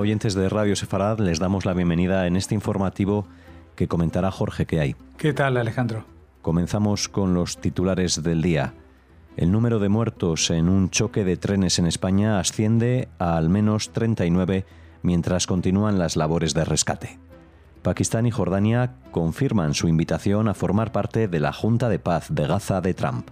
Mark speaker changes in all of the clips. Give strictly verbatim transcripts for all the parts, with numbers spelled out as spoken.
Speaker 1: oyentes de Radio Sefarad, les damos la bienvenida en este informativo que comentará Jorge. ¿Qué hay?
Speaker 2: ¿Qué tal, Alejandro?
Speaker 1: Comenzamos con los titulares del día. El número de muertos en un choque de trenes en España asciende a al menos treinta y nueve mientras continúan las labores de rescate. Pakistán y Jordania confirman su invitación a formar parte de la Junta de Paz de Gaza de Trump.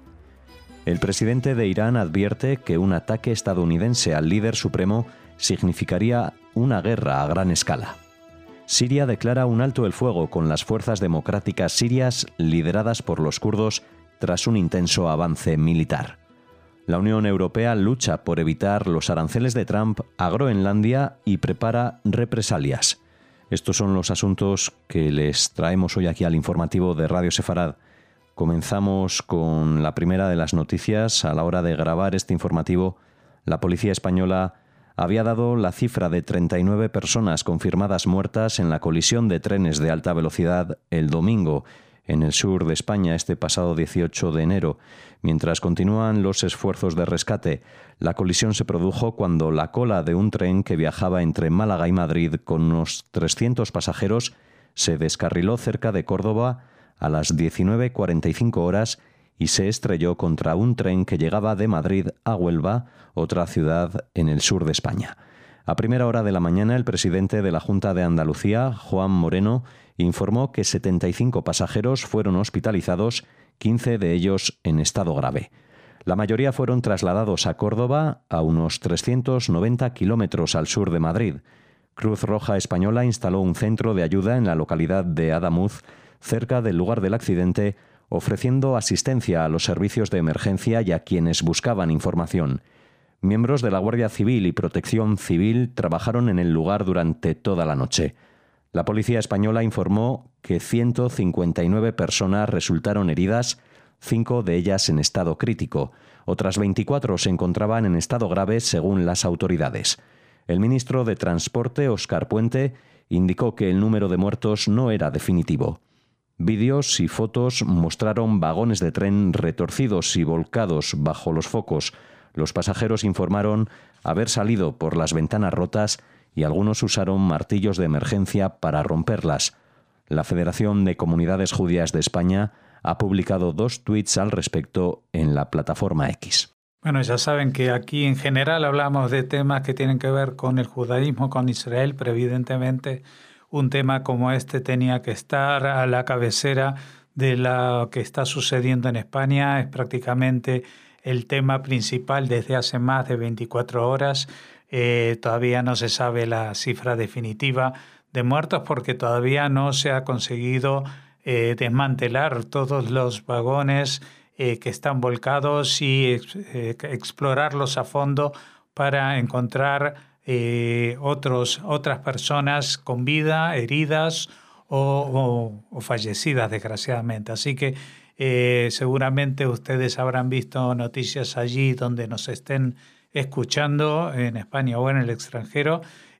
Speaker 1: El presidente de Irán advierte que un ataque estadounidense al líder supremo significaría una guerra a gran escala. Siria declara un alto el fuego con las fuerzas democráticas sirias lideradas por los kurdos tras un intenso avance militar. La Unión Europea lucha por evitar los aranceles de Trump a Groenlandia y prepara represalias. Estos son los asuntos que les traemos hoy aquí al informativo de Radio Sefarad. Comenzamos con la primera de las noticias. A la hora de grabar este informativo, la policía española había dado la cifra de treinta y nueve personas confirmadas muertas en la colisión de trenes de alta velocidad el domingo en el sur de España este pasado dieciocho de enero. Mientras continúan los esfuerzos de rescate, la colisión se produjo cuando la cola de un tren que viajaba entre Málaga y Madrid con unos trescientos pasajeros se descarriló cerca de Córdoba a las diecinueve cuarenta y cinco horas y se estrelló contra un tren que llegaba de Madrid a Huelva, otra ciudad en el sur de España. A primera hora de la mañana, el presidente de la Junta de Andalucía, Juan Moreno, informó que setenta y cinco pasajeros fueron hospitalizados, quince de ellos en estado grave. La mayoría fueron trasladados a Córdoba, a unos trescientos noventa kilómetros al sur de Madrid. Cruz Roja Española instaló un centro de ayuda en la localidad de Adamuz, cerca del lugar del accidente, ofreciendo asistencia a los servicios de emergencia y a quienes buscaban información. Miembros de la Guardia Civil y Protección Civil trabajaron en el lugar durante toda la noche. La policía española informó que ciento cincuenta y nueve personas resultaron heridas, cinco de ellas en estado crítico. Otras veinticuatro se encontraban en estado grave según las autoridades. El ministro de Transporte, Óscar Puente, indicó que el número de muertos no era definitivo. Vídeos y fotos mostraron vagones de tren retorcidos y volcados bajo los focos. Los pasajeros informaron haber salido por las ventanas rotas y algunos usaron martillos de emergencia para romperlas. La Federación de Comunidades Judías de España ha publicado dos tuits al respecto en la plataforma X.
Speaker 2: Bueno, ya saben que aquí en general hablamos de temas que tienen que ver con el judaísmo, con Israel, pero evidentemente un tema como este tenía que estar a la cabecera de lo que está sucediendo en España. Es prácticamente el tema principal desde hace más de veinticuatro horas. Eh, todavía no se sabe la cifra definitiva de muertos porque todavía no se ha conseguido eh, desmantelar todos los vagones eh, que están volcados y ex, eh, explorarlos a fondo para encontrar Eh, otros, otras personas con vida, heridas o, o, o fallecidas, desgraciadamente. Así que eh, seguramente ustedes habrán visto noticias allí donde nos estén escuchando, en España o en el extranjero.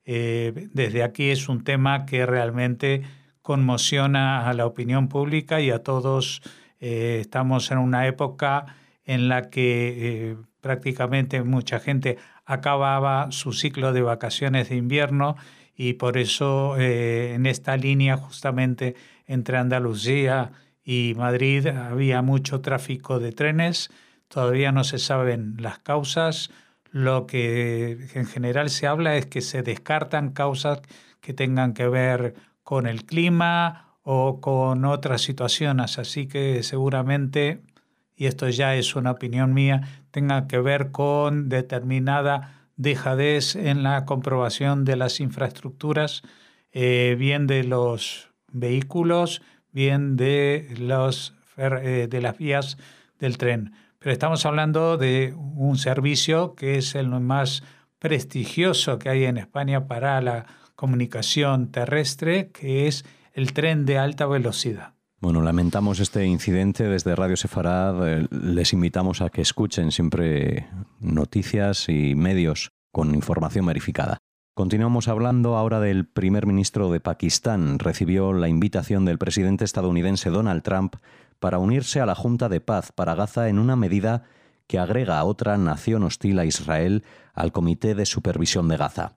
Speaker 2: Eh, desde aquí es un tema que realmente conmociona a la opinión pública y a todos. Eh, estamos en una época en la que eh, prácticamente mucha gente acababa su ciclo de vacaciones de invierno y por eso eh, en esta línea justamente entre Andalucía y Madrid había mucho tráfico de trenes. Todavía no se saben las causas. Lo que en general se habla es que se descartan causas que tengan que ver con el clima o con otras situaciones. Así que seguramente, y esto ya es una opinión mía, tenga que ver con determinada dejadez en la comprobación de las infraestructuras, eh, bien de los vehículos, bien de, los, eh, de las vías del tren. Pero estamos hablando de un servicio que es el más prestigioso que hay en España para la comunicación terrestre, que es el tren de alta velocidad.
Speaker 1: Bueno, lamentamos este incidente desde Radio Sefarad. Les invitamos a que escuchen siempre noticias y medios con información verificada. Continuamos hablando ahora del primer ministro de Pakistán. Recibió la invitación del presidente estadounidense Donald Trump para unirse a la Junta de Paz para Gaza en una medida que agrega a otra nación hostil a Israel al Comité de Supervisión de Gaza.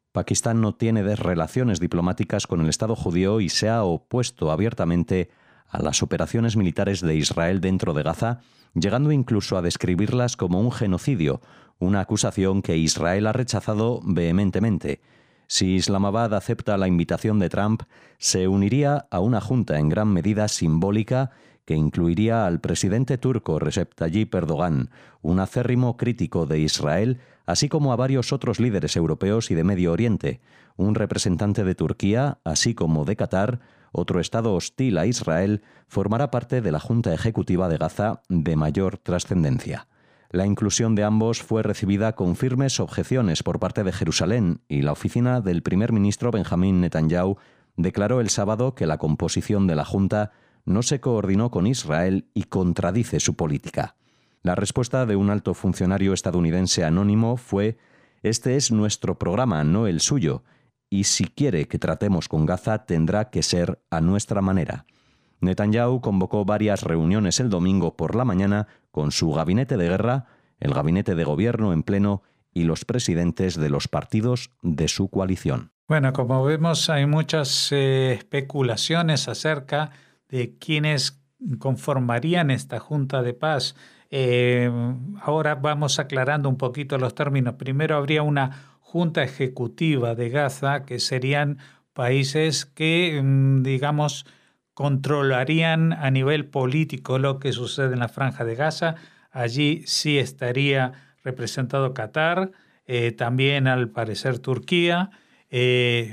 Speaker 1: Pakistán no tiene relaciones diplomáticas con el Estado judío y se ha opuesto abiertamente a las operaciones militares de Israel dentro de Gaza, llegando incluso a describirlas como un genocidio, una acusación que Israel ha rechazado vehementemente. Si Islamabad acepta la invitación de Trump, se uniría a una junta en gran medida simbólica que incluiría al presidente turco Recep Tayyip Erdogan, un acérrimo crítico de Israel, así como a varios otros líderes europeos y de Medio Oriente, un representante de Turquía, así como de Qatar, otro estado hostil a Israel, formará parte de la Junta Ejecutiva de Gaza de mayor trascendencia. La inclusión de ambos fue recibida con firmes objeciones por parte de Jerusalén y la oficina del primer ministro Benjamín Netanyahu declaró el sábado que la composición de la Junta no se coordinó con Israel y contradice su política. La respuesta de un alto funcionario estadounidense anónimo fue: «Este es nuestro programa, no el suyo, y si quiere que tratemos con Gaza tendrá que ser a nuestra manera». Netanyahu convocó varias reuniones el domingo por la mañana con su gabinete de guerra, el gabinete de gobierno en pleno y los presidentes de los partidos de su coalición.
Speaker 2: Bueno, como vemos, hay muchas eh, especulaciones acerca de quiénes conformarían esta Junta de Paz. Eh, ahora vamos aclarando un poquito los términos. Primero habría una Junta Ejecutiva de Gaza, que serían países que, digamos, controlarían a nivel político lo que sucede en la Franja de Gaza. Allí sí estaría representado Qatar, eh, también al parecer Turquía, eh,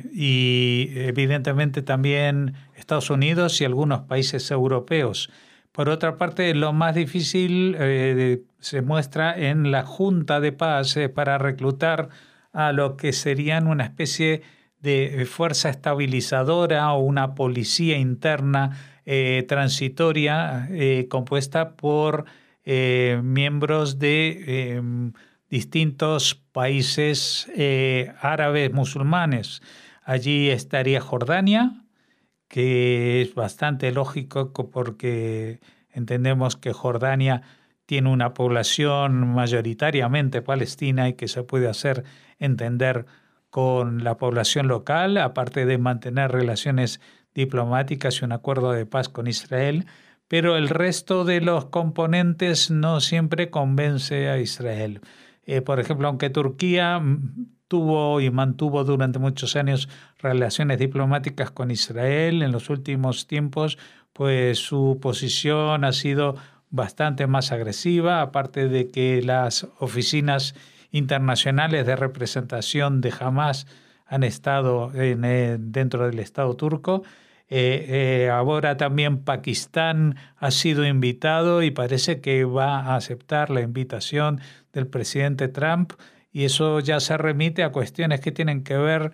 Speaker 2: y evidentemente también Estados Unidos y algunos países europeos. Por otra parte, lo más difícil eh, se muestra en la Junta de Paz eh, para reclutar a lo que serían una especie de fuerza estabilizadora o una policía interna eh, transitoria eh, compuesta por eh, miembros de eh, distintos países eh, árabes musulmanes. Allí estaría Jordania, que es bastante lógico porque entendemos que Jordania tiene una población mayoritariamente palestina y que se puede hacer entender con la población local, aparte de mantener relaciones diplomáticas y un acuerdo de paz con Israel, pero el resto de los componentes no siempre convence a Israel. Eh, por ejemplo, aunque Turquía tuvo y mantuvo durante muchos años relaciones diplomáticas con Israel, en los últimos tiempos, pues su posición ha sido bastante más agresiva, aparte de que las oficinas internacionales de representación de Hamas han estado en, eh, dentro del Estado turco. Eh, eh, ahora también Pakistán ha sido invitado y parece que va a aceptar la invitación del presidente Trump, y eso ya se remite a cuestiones que tienen que ver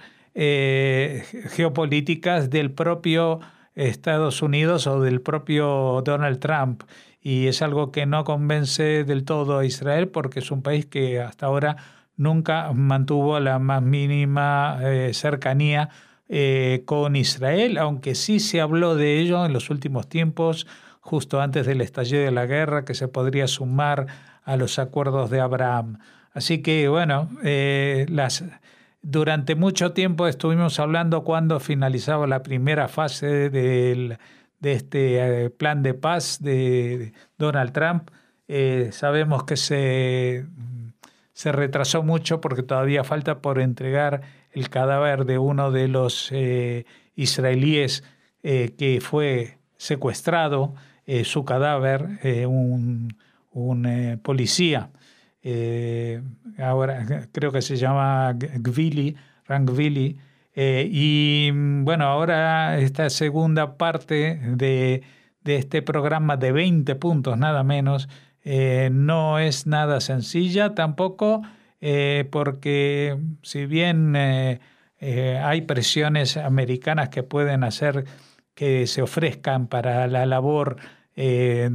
Speaker 2: eh, geopolíticas del propio Estados Unidos o del propio Donald Trump. Y es algo que no convence del todo a Israel porque es un país que hasta ahora nunca mantuvo la más mínima eh, cercanía eh, con Israel, aunque sí se habló de ello en los últimos tiempos, justo antes del estallido de la guerra, que se podría sumar a los acuerdos de Abraham. Así que, bueno, eh, las, durante mucho tiempo estuvimos hablando cuando finalizaba la primera fase del de este eh, plan de paz de Donald Trump. Eh, sabemos que se, se retrasó mucho porque todavía falta por entregar el cadáver de uno de los eh, israelíes eh, que fue secuestrado, eh, su cadáver, eh, un, un eh, policía, eh, ahora creo que se llama Gvili, Ran Gvili. Eh, y bueno, ahora esta segunda parte de, de este programa de veinte puntos nada menos, eh, no es nada sencilla tampoco, eh, porque si bien eh, eh, hay presiones americanas que pueden hacer que se ofrezcan para la labor, eh,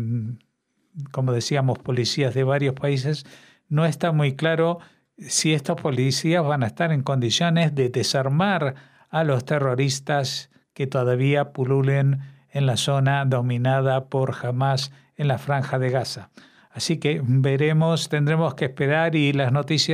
Speaker 2: como decíamos, policías de varios países, no está muy claro si estos policías van a estar en condiciones de desarmar a los terroristas que todavía pululen en la zona dominada por Hamas en la Franja de Gaza. Así que veremos, tendremos que esperar, y las noticias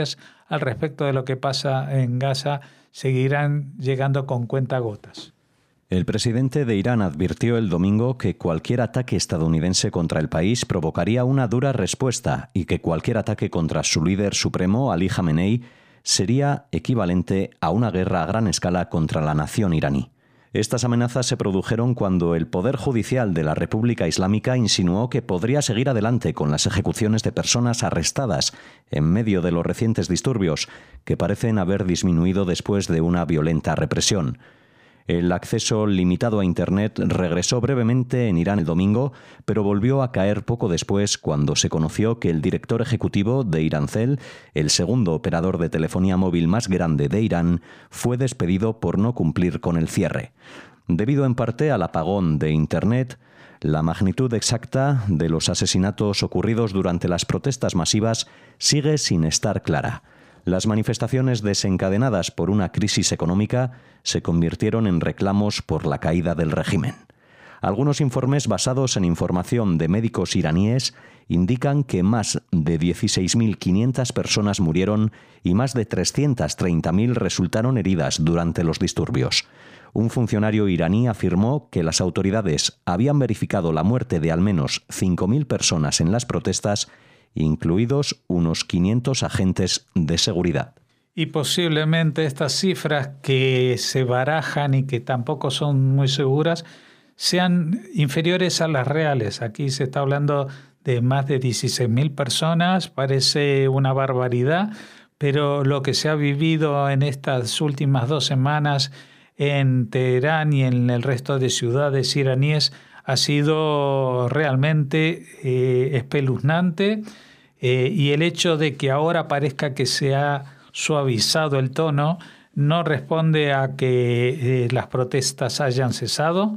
Speaker 2: al respecto de lo que pasa en Gaza seguirán llegando con cuentagotas.
Speaker 1: El presidente de Irán advirtió el domingo que cualquier ataque estadounidense contra el país provocaría una dura respuesta y que cualquier ataque contra su líder supremo, Ali Jamenei, sería equivalente a una guerra a gran escala contra la nación iraní. Estas amenazas se produjeron cuando el Poder Judicial de la República Islámica insinuó que podría seguir adelante con las ejecuciones de personas arrestadas en medio de los recientes disturbios, que parecen haber disminuido después de una violenta represión. El acceso limitado a Internet regresó brevemente en Irán el domingo, pero volvió a caer poco después cuando se conoció que el director ejecutivo de Irancel, el segundo operador de telefonía móvil más grande de Irán, fue despedido por no cumplir con el cierre. Debido en parte al apagón de Internet, la magnitud exacta de los asesinatos ocurridos durante las protestas masivas sigue sin estar clara. Las manifestaciones desencadenadas por una crisis económica se convirtieron en reclamos por la caída del régimen. Algunos informes basados en información de médicos iraníes indican que más de dieciséis mil quinientas personas murieron y más de trescientas treinta mil resultaron heridas durante los disturbios. Un funcionario iraní afirmó que las autoridades habían verificado la muerte de al menos cinco mil personas en las protestas, incluidos unos quinientos agentes de seguridad.
Speaker 2: Y posiblemente estas cifras que se barajan y que tampoco son muy seguras sean inferiores a las reales. Aquí se está hablando de más de dieciséis mil personas, parece una barbaridad, pero lo que se ha vivido en estas últimas dos semanas en Teherán y en el resto de ciudades iraníes ha sido realmente eh, espeluznante, eh, y el hecho de que ahora parezca que se ha suavizado el tono no responde a que eh, las protestas hayan cesado,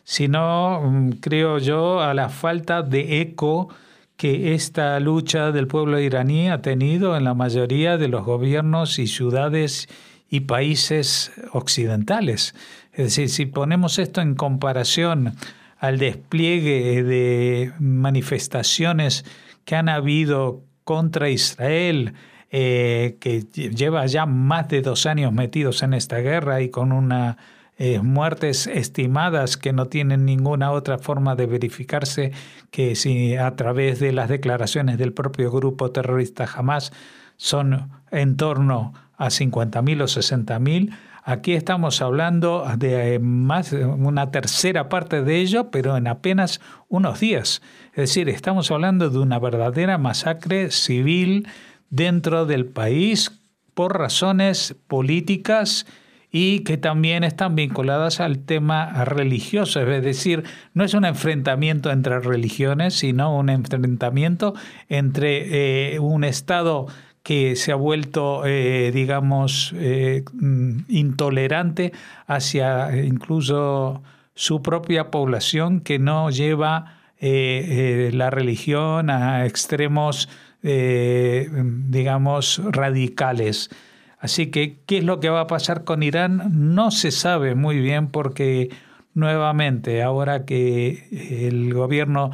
Speaker 2: sino, creo yo, a la falta de eco que esta lucha del pueblo iraní ha tenido en la mayoría de los gobiernos y ciudades y países occidentales. Es decir, si ponemos esto en comparación al despliegue de manifestaciones que han habido contra Israel, eh, que lleva ya más de dos años metidos en esta guerra y con unas eh, muertes estimadas que no tienen ninguna otra forma de verificarse que si a través de las declaraciones del propio grupo terrorista Hamas son en torno a cincuenta mil o sesenta mil. Aquí estamos hablando de más una tercera parte de ello, pero en apenas unos días. Es decir, estamos hablando de una verdadera masacre civil dentro del país por razones políticas y que también están vinculadas al tema religioso. Es decir, no es un enfrentamiento entre religiones, sino un enfrentamiento entre eh, un Estado que se ha vuelto, eh, digamos, eh, intolerante hacia incluso su propia población, que no lleva eh, eh, la religión a extremos, eh, digamos, radicales. Así que, ¿qué es lo que va a pasar con Irán? No se sabe muy bien porque, nuevamente, ahora que el gobierno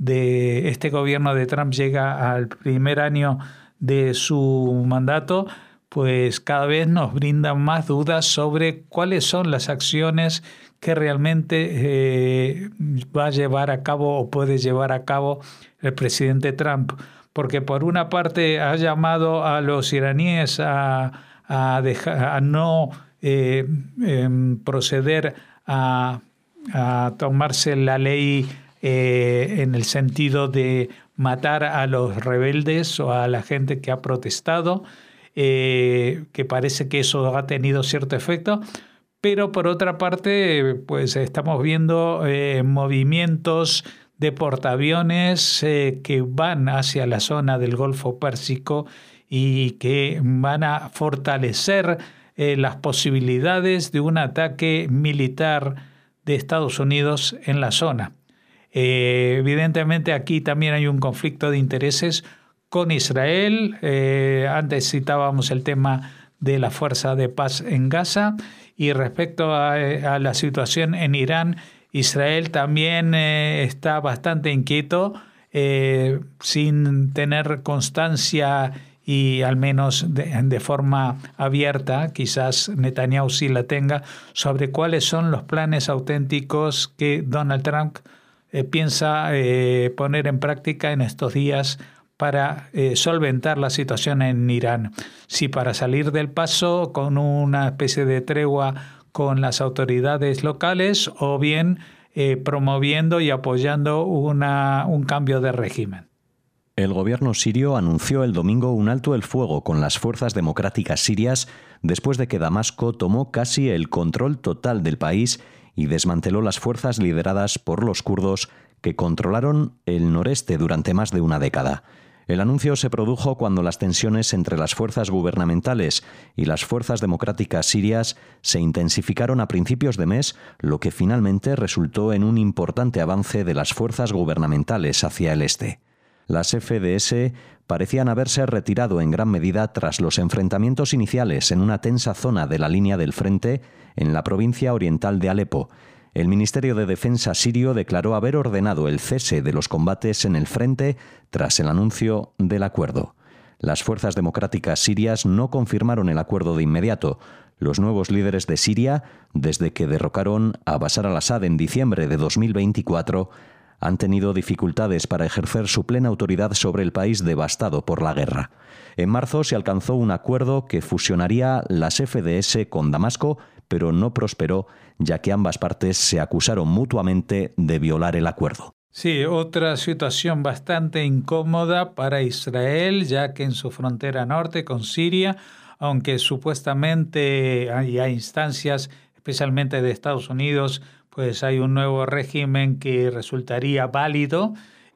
Speaker 2: de este gobierno de Trump llega al primer año de su mandato, pues cada vez nos brindan más dudas sobre cuáles son las acciones que realmente eh, va a llevar a cabo o puede llevar a cabo el presidente Trump. Porque por una parte ha llamado a los iraníes a, a, dejar, a no eh, eh, proceder a, a tomarse la ley eh, en el sentido de matar a los rebeldes o a la gente que ha protestado, eh, que parece que eso ha tenido cierto efecto, pero por otra parte, pues estamos viendo eh, movimientos de portaaviones eh, que van hacia la zona del Golfo Pérsico y que van a fortalecer eh, las posibilidades de un ataque militar de Estados Unidos en la zona. Eh, evidentemente aquí también hay un conflicto de intereses con Israel. Eh, antes citábamos el tema de la fuerza de paz en Gaza y respecto a, a la situación en Irán, Israel también eh, está bastante inquieto, eh, sin tener constancia y al menos de, de forma abierta, quizás Netanyahu sí la tenga, sobre cuáles son los planes auténticos que Donald Trump eh, piensa eh, poner en práctica en estos días para eh, solventar la situación en Irán. Si para salir del paso con una especie de tregua con las autoridades locales o bien eh, promoviendo y apoyando una, un cambio de régimen.
Speaker 1: El gobierno sirio anunció el domingo un alto el fuego con las fuerzas democráticas sirias después de que Damasco tomó casi el control total del país y desmanteló las fuerzas lideradas por los kurdos que controlaron el noreste durante más de una década. El anuncio se produjo cuando las tensiones entre las fuerzas gubernamentales y las fuerzas democráticas sirias se intensificaron a principios de mes, lo que finalmente resultó en un importante avance de las fuerzas gubernamentales hacia el este. Las F D S parecían haberse retirado en gran medida tras los enfrentamientos iniciales en una tensa zona de la línea del frente en la provincia oriental de Alepo. El Ministerio de Defensa sirio declaró haber ordenado el cese de los combates en el frente tras el anuncio del acuerdo. Las fuerzas democráticas sirias no confirmaron el acuerdo de inmediato. Los nuevos líderes de Siria, desde que derrocaron a Bashar al-Assad en diciembre de dos mil veinticuatro, han tenido dificultades para ejercer su plena autoridad sobre el país devastado por la guerra. En marzo se alcanzó un acuerdo que fusionaría las F D S con Damasco, pero no prosperó, ya que ambas partes se acusaron mutuamente de violar el acuerdo.
Speaker 2: Sí, otra situación bastante incómoda para Israel, ya que en su frontera norte con Siria, aunque supuestamente hay, hay instancias, especialmente de Estados Unidos, pues hay un nuevo régimen que resultaría válido.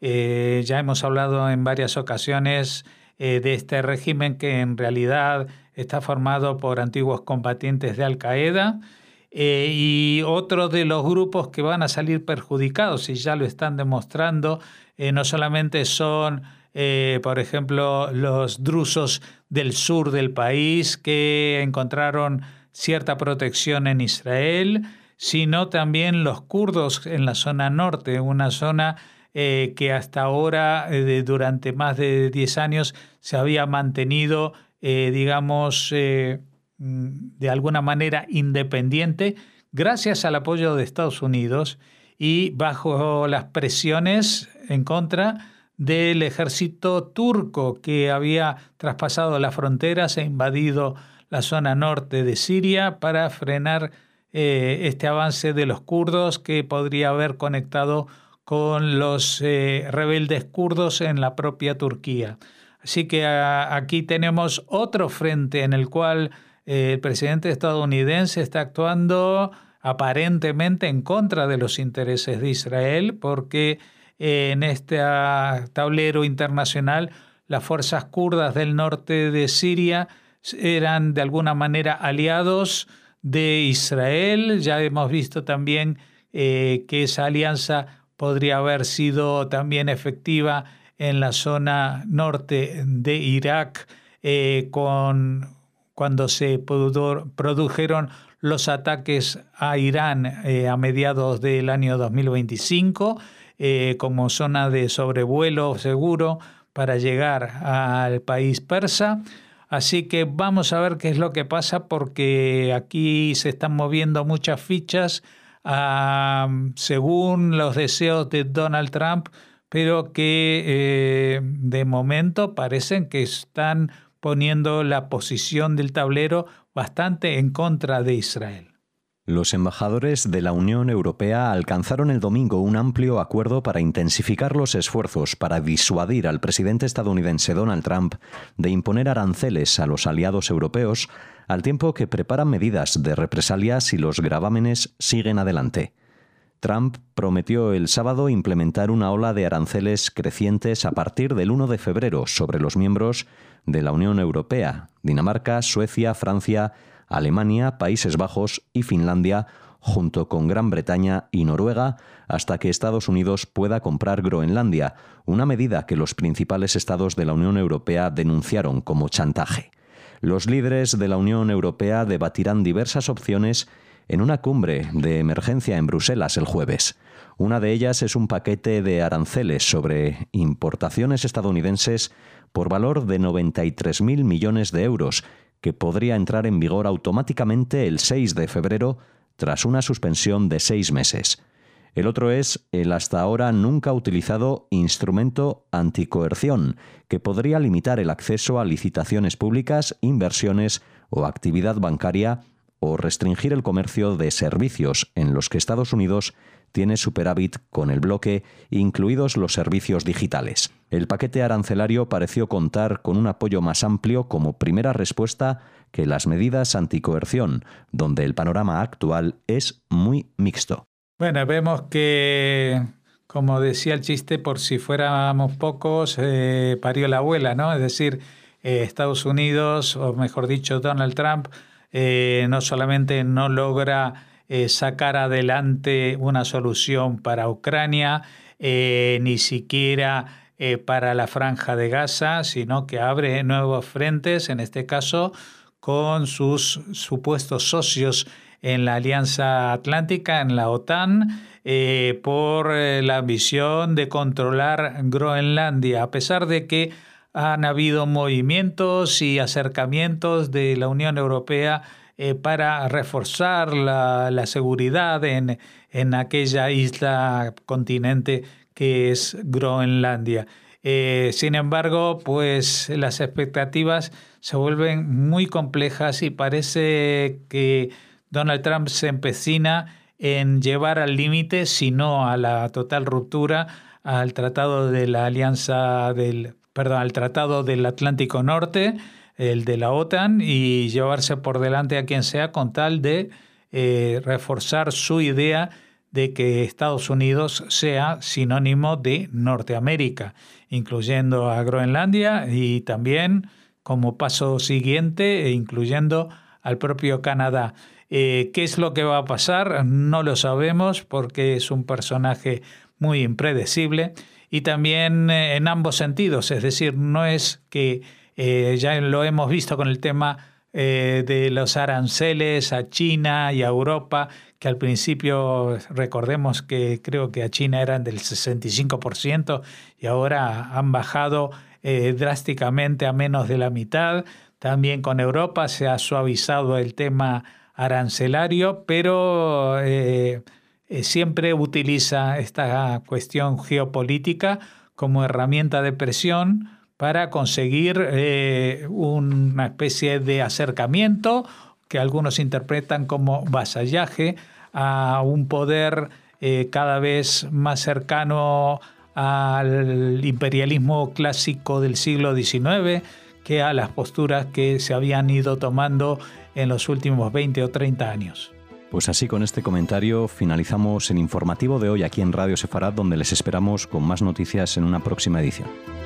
Speaker 2: Eh, ya hemos hablado en varias ocasiones eh, de este régimen que en realidad está formado por antiguos combatientes de Al-Qaeda eh, y otro de los grupos que van a salir perjudicados, y ya lo están demostrando, eh, no solamente son, eh, por ejemplo, los drusos del sur del país que encontraron cierta protección en Israel, sino también los kurdos en la zona norte, una zona eh, que hasta ahora, eh, durante más de diez años, se había mantenido, eh, digamos, eh, de alguna manera independiente, gracias al apoyo de Estados Unidos y bajo las presiones en contra del ejército turco que había traspasado las fronteras e invadido la zona norte de Siria para frenar Eh, este avance de los kurdos que podría haber conectado con los eh, rebeldes kurdos en la propia Turquía. Así que a, aquí tenemos otro frente en el cual eh, el presidente estadounidense está actuando aparentemente en contra de los intereses de Israel, porque eh, en este tablero internacional las fuerzas kurdas del norte de Siria eran de alguna manera aliados de Israel. Ya hemos visto también eh, que esa alianza podría haber sido también efectiva en la zona norte de Irak eh, con, cuando se produ- produjeron los ataques a Irán eh, a mediados del año dos mil veinticinco eh, como zona de sobrevuelo seguro para llegar al país persa. Así que vamos a ver qué es lo que pasa, porque aquí se están moviendo muchas fichas uh, según los deseos de Donald Trump, pero que eh, de momento parecen que están poniendo la posición del tablero bastante en contra de Israel.
Speaker 1: Los embajadores de la Unión Europea alcanzaron el domingo un amplio acuerdo para intensificar los esfuerzos para disuadir al presidente estadounidense Donald Trump de imponer aranceles a los aliados europeos, al tiempo que preparan medidas de represalia si los gravámenes siguen adelante. Trump prometió el sábado implementar una ola de aranceles crecientes a partir del primero de febrero sobre los miembros de la Unión Europea, Dinamarca, Suecia, Francia, Alemania, Países Bajos y Finlandia, junto con Gran Bretaña y Noruega, hasta que Estados Unidos pueda comprar Groenlandia, una medida que los principales estados de la Unión Europea denunciaron como chantaje. Los líderes de la Unión Europea debatirán diversas opciones en una cumbre de emergencia en Bruselas el jueves. Una de ellas es un paquete de aranceles sobre importaciones estadounidenses por valor de noventa y tres mil millones de euros, que podría entrar en vigor automáticamente el seis de febrero tras una suspensión de seis meses. El otro es el hasta ahora nunca utilizado instrumento anticoerción, que podría limitar el acceso a licitaciones públicas, inversiones o actividad bancaria, o restringir el comercio de servicios en los que Estados Unidos tiene superávit con el bloque, incluidos los servicios digitales. El paquete arancelario pareció contar con un apoyo más amplio como primera respuesta que las medidas anticoerción, donde el panorama actual es muy mixto.
Speaker 2: Bueno, vemos que, como decía el chiste, por si fuéramos pocos, eh, parió la abuela, ¿no? Es decir, eh, Estados Unidos, o mejor dicho, Donald Trump, eh, no solamente no logra eh, sacar adelante una solución para Ucrania, eh, ni siquiera eh, para la Franja de Gaza, sino que abre nuevos frentes, en este caso con sus supuestos socios en la Alianza Atlántica, en la OTAN, eh, por eh, la ambición de controlar Groenlandia, a pesar de que han habido movimientos y acercamientos de la Unión Europea eh, para reforzar la, la seguridad en, en aquella isla continente que es Groenlandia. Eh, sin embargo, pues las expectativas se vuelven muy complejas y parece que Donald Trump se empecina en llevar al límite, si no a la total ruptura, al tratado de la Alianza del, perdón, al tratado del Atlántico Norte, el de la OTAN, y llevarse por delante a quien sea con tal de eh, reforzar su idea de que Estados Unidos sea sinónimo de Norteamérica, incluyendo a Groenlandia y también, como paso siguiente, incluyendo al propio Canadá. Eh, ¿Qué es lo que va a pasar? No lo sabemos porque es un personaje muy impredecible y también eh, en ambos sentidos, es decir, no es que eh, ya lo hemos visto con el tema eh, de los aranceles a China y a Europa, que al principio recordemos que creo que a China eran del sesenta y cinco por ciento y ahora han bajado eh, drásticamente a menos de la mitad. También con Europa se ha suavizado el tema arancelario, pero eh, eh, siempre utiliza esta cuestión geopolítica como herramienta de presión para conseguir eh, una especie de acercamiento que algunos interpretan como vasallaje a un poder eh, cada vez más cercano al imperialismo clásico del siglo diecinueve que a las posturas que se habían ido tomando en los últimos veinte o treinta años.
Speaker 1: Pues así, con este comentario finalizamos el informativo de hoy aquí en Radio Sefarad, donde les esperamos con más noticias en una próxima edición.